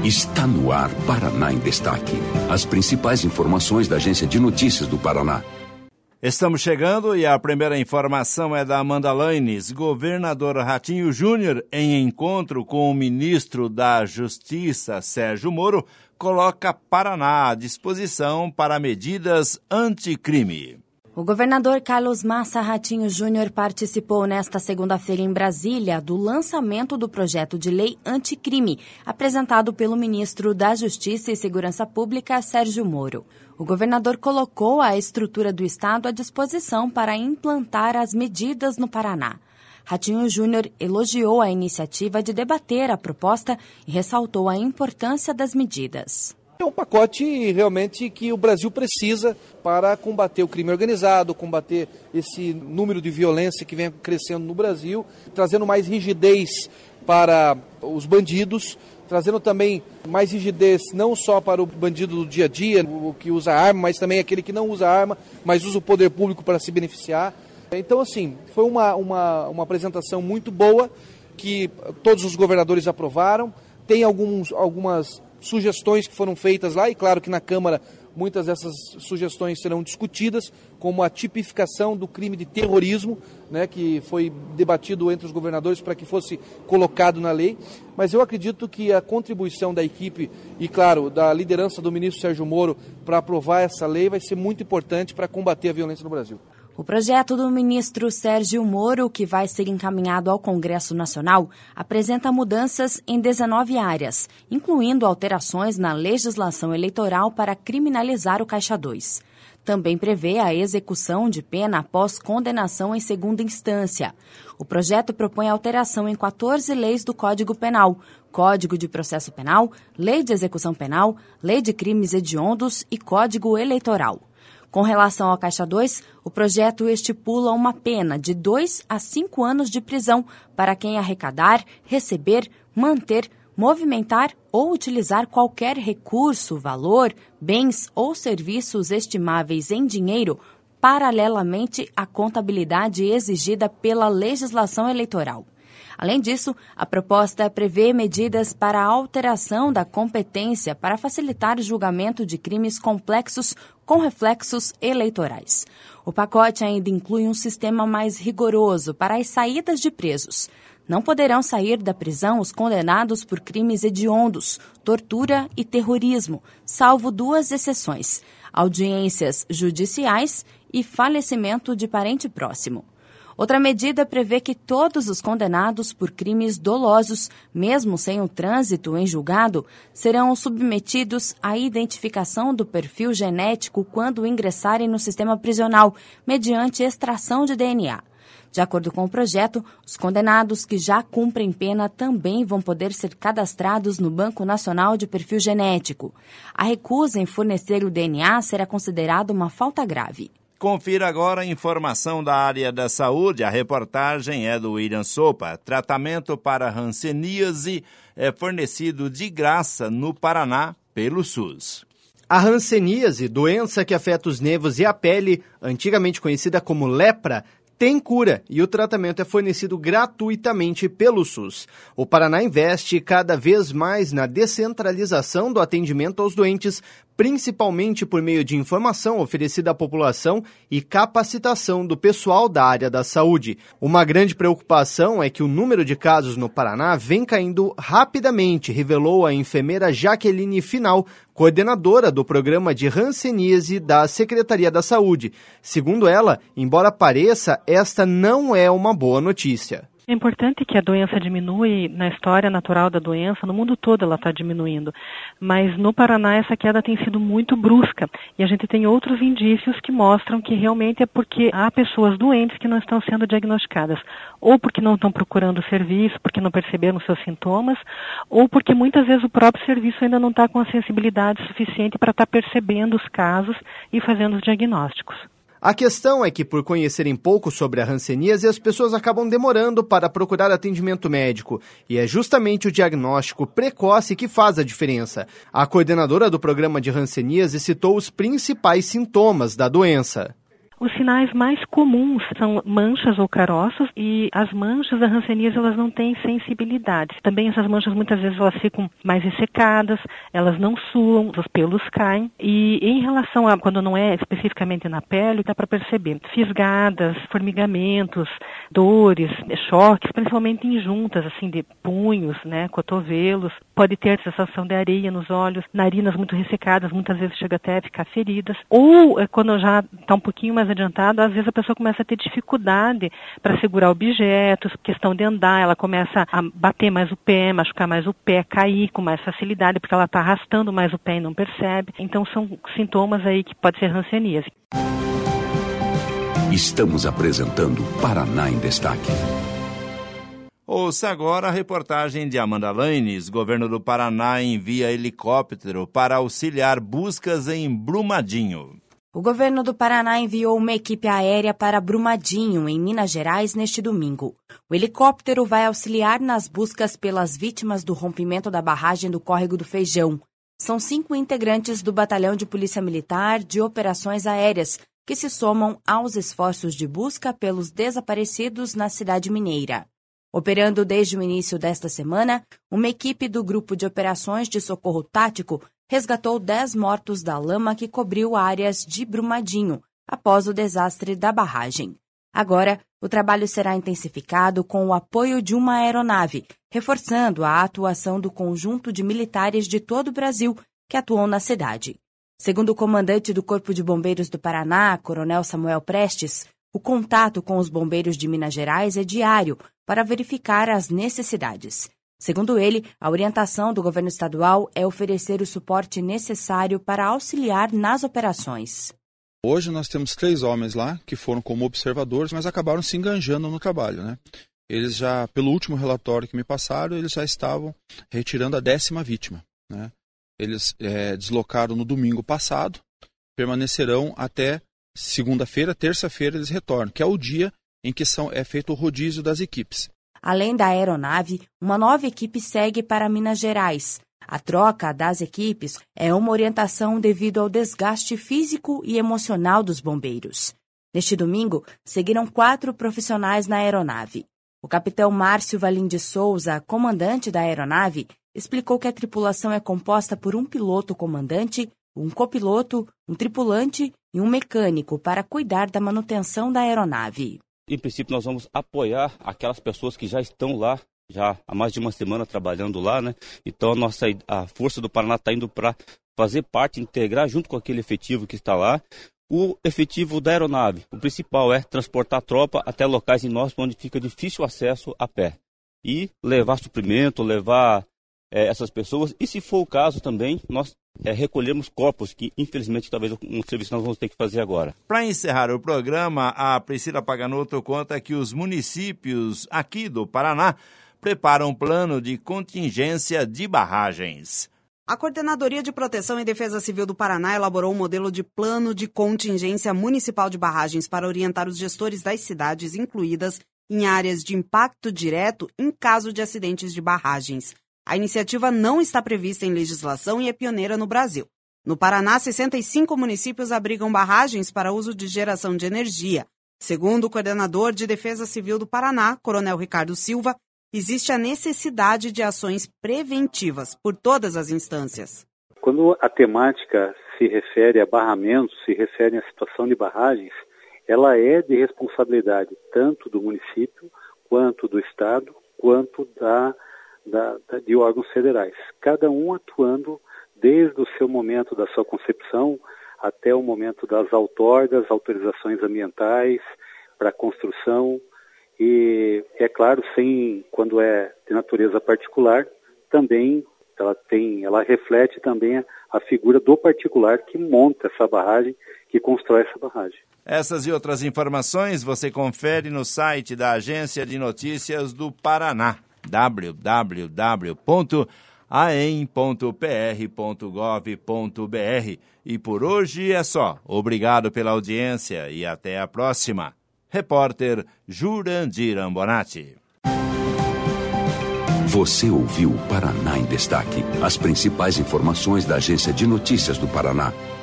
Está no ar Paraná em Destaque. As principais informações da Agência de Notícias do Paraná. Estamos chegando e a primeira informação é da Amanda Lanes. Governador Ratinho Júnior, em encontro com o ministro da Justiça, Sérgio Moro, coloca Paraná à disposição para medidas anticrime. O governador Carlos Massa Ratinho Júnior participou nesta segunda-feira em Brasília do lançamento do projeto de lei anticrime, apresentado pelo ministro da Justiça e Segurança Pública, Sérgio Moro. O governador colocou a estrutura do Estado à disposição para implantar as medidas no Paraná. Ratinho Júnior elogiou a iniciativa de debater a proposta e ressaltou a importância das medidas. É um pacote realmente que o Brasil precisa para combater o crime organizado, combater esse número de violência que vem crescendo no Brasil, trazendo mais rigidez para os bandidos, trazendo também mais rigidez não só para o bandido do dia a dia, o que usa arma, mas também aquele que não usa arma, mas usa o poder público para se beneficiar. Então, assim, foi uma apresentação muito boa, que todos os governadores aprovaram. Tem algumas sugestões que foram feitas lá, e claro que na Câmara muitas dessas sugestões serão discutidas, como a tipificação do crime de terrorismo, né, que foi debatido entre os governadores para que fosse colocado na lei. Mas eu acredito que a contribuição da equipe e, claro, da liderança do ministro Sérgio Moro para aprovar essa lei vai ser muito importante para combater a violência no Brasil. O projeto do ministro Sérgio Moro, que vai ser encaminhado ao Congresso Nacional, apresenta mudanças em 19 áreas, incluindo alterações na legislação eleitoral para criminalizar o Caixa 2. Também prevê a execução de pena após condenação em segunda instância. O projeto propõe alteração em 14 leis do Código Penal, Código de Processo Penal, Lei de Execução Penal, Lei de Crimes Hediondos e Código Eleitoral. Com relação ao Caixa 2, o projeto estipula uma pena de 2 a 5 anos de prisão para quem arrecadar, receber, manter, movimentar ou utilizar qualquer recurso, valor, bens ou serviços estimáveis em dinheiro paralelamente à contabilidade exigida pela legislação eleitoral. Além disso, a proposta prevê medidas para a alteração da competência para facilitar o julgamento de crimes complexos com reflexos eleitorais. O pacote ainda inclui um sistema mais rigoroso para as saídas de presos. Não poderão sair da prisão os condenados por crimes hediondos, tortura e terrorismo, salvo 2 exceções: audiências judiciais e falecimento de parente próximo. Outra medida prevê que todos os condenados por crimes dolosos, mesmo sem o trânsito em julgado, serão submetidos à identificação do perfil genético quando ingressarem no sistema prisional, mediante extração de DNA. De acordo com o projeto, os condenados que já cumprem pena também vão poder ser cadastrados no Banco Nacional de Perfil Genético. A recusa em fornecer o DNA será considerada uma falta grave. Confira agora a informação da área da saúde. A reportagem é do William Sopa. Tratamento para hanseníase é fornecido de graça no Paraná pelo SUS. A hanseníase, doença que afeta os nervos e a pele, antigamente conhecida como lepra, tem cura e o tratamento é fornecido gratuitamente pelo SUS. O Paraná investe cada vez mais na descentralização do atendimento aos doentes, principalmente por meio de informação oferecida à população e capacitação do pessoal da área da saúde. Uma grande preocupação é que o número de casos no Paraná vem caindo rapidamente, revelou a enfermeira Jaqueline Final, coordenadora do programa de hanseníase da Secretaria da Saúde. Segundo ela, embora pareça, esta não é uma boa notícia. É importante que a doença diminui na história natural da doença, no mundo todo ela está diminuindo, mas no Paraná essa queda tem sido muito brusca e a gente tem outros indícios que mostram que realmente é porque há pessoas doentes que não estão sendo diagnosticadas, ou porque não estão procurando serviço, porque não perceberam seus sintomas, ou porque muitas vezes o próprio serviço ainda não está com a sensibilidade suficiente para estar percebendo os casos e fazendo os diagnósticos. A questão é que, por conhecerem pouco sobre a hanseníase, as pessoas acabam demorando para procurar atendimento médico. E é justamente o diagnóstico precoce que faz a diferença. A coordenadora do programa de hanseníase citou os principais sintomas da doença. Os sinais mais comuns são manchas ou caroços, e as manchas da hanseníase elas não têm sensibilidade. Também essas manchas muitas vezes elas ficam mais ressecadas, elas não suam, os pelos caem. E em relação a quando não é especificamente na pele, dá para perceber fisgadas, formigamentos, dores, choques, principalmente em juntas, assim, de punhos, né, cotovelos. Pode ter sensação de areia nos olhos, narinas muito ressecadas, muitas vezes chega até a ficar feridas. Ou quando já está um pouquinho mais adiantado, às vezes a pessoa começa a ter dificuldade para segurar objetos, questão de andar, ela começa a bater mais o pé, machucar mais o pé, cair com mais facilidade, porque ela está arrastando mais o pé e não percebe. Então são sintomas aí que pode ser hanseníase. Estamos apresentando Paraná em Destaque. Ouça agora a reportagem de Amanda Lanes. Governo do Paraná envia helicóptero para auxiliar buscas em Brumadinho. O governo do Paraná enviou uma equipe aérea para Brumadinho, em Minas Gerais, neste domingo. O helicóptero vai auxiliar nas buscas pelas vítimas do rompimento da barragem do Córrego do Feijão. São 5 integrantes do Batalhão de Polícia Militar de Operações Aéreas, que se somam aos esforços de busca pelos desaparecidos na cidade mineira. Operando desde o início desta semana, uma equipe do Grupo de Operações de Socorro Tático resgatou 10 mortos da lama que cobriu áreas de Brumadinho, após o desastre da barragem. Agora, o trabalho será intensificado com o apoio de uma aeronave, reforçando a atuação do conjunto de militares de todo o Brasil que atuou na cidade. Segundo o comandante do Corpo de Bombeiros do Paraná, Coronel Samuel Prestes, o contato com os bombeiros de Minas Gerais é diário para verificar as necessidades. Segundo ele, a orientação do governo estadual é oferecer o suporte necessário para auxiliar nas operações. Hoje nós temos 3 homens lá que foram como observadores, mas acabaram se enganjando no trabalho, né? Eles já, pelo último relatório que me passaram, eles já estavam retirando a 10ª vítima, né? Eles deslocaram no domingo passado, permanecerão até segunda-feira, terça-feira eles retornam, que é o dia em que é feito o rodízio das equipes. Além da aeronave, uma nova equipe segue para Minas Gerais. A troca das equipes é uma orientação devido ao desgaste físico e emocional dos bombeiros. Neste domingo, seguiram 4 profissionais na aeronave. O capitão Márcio Valim de Souza, comandante da aeronave, explicou que a tripulação é composta por um piloto-comandante, um copiloto, um tripulante e um mecânico para cuidar da manutenção da aeronave. Em princípio, nós vamos apoiar aquelas pessoas que já estão lá, já há mais de uma semana trabalhando lá, né? Então, a Força do Paraná está indo para fazer parte, integrar junto com aquele efetivo que está lá, o efetivo da aeronave. O principal é transportar a tropa até locais inóspitos onde fica difícil acesso a pé. E levar suprimento, levar essas pessoas. E se for o caso também, nós recolhemos corpos, que infelizmente talvez um serviço que nós vamos ter que fazer agora. Para encerrar o programa, a Priscila Paganoto conta que os municípios aqui do Paraná preparam um plano de contingência de barragens. A Coordenadoria de Proteção e Defesa Civil do Paraná elaborou um modelo de plano de contingência municipal de barragens para orientar os gestores das cidades incluídas em áreas de impacto direto em caso de acidentes de barragens. A iniciativa não está prevista em legislação e é pioneira no Brasil. No Paraná, 65 municípios abrigam barragens para uso de geração de energia. Segundo o coordenador de Defesa Civil do Paraná, Coronel Ricardo Silva, existe a necessidade de ações preventivas por todas as instâncias. Quando a temática se refere a barramentos, se refere à situação de barragens, ela é de responsabilidade tanto do município, quanto do Estado, quanto de órgãos federais. Cada um atuando desde o seu momento da sua concepção até o momento das outorgas, autorizações ambientais para construção e, é claro, quando é de natureza particular, também ela reflete também a figura do particular que monta essa barragem, que constrói essa barragem. Essas e outras informações você confere no site da Agência de Notícias do Paraná, www.aem.pr.gov.br. E por hoje é só. Obrigado pela audiência e até a próxima. Repórter Jurandir Ambonati. Você ouviu Paraná em Destaque. As principais informações da Agência de Notícias do Paraná.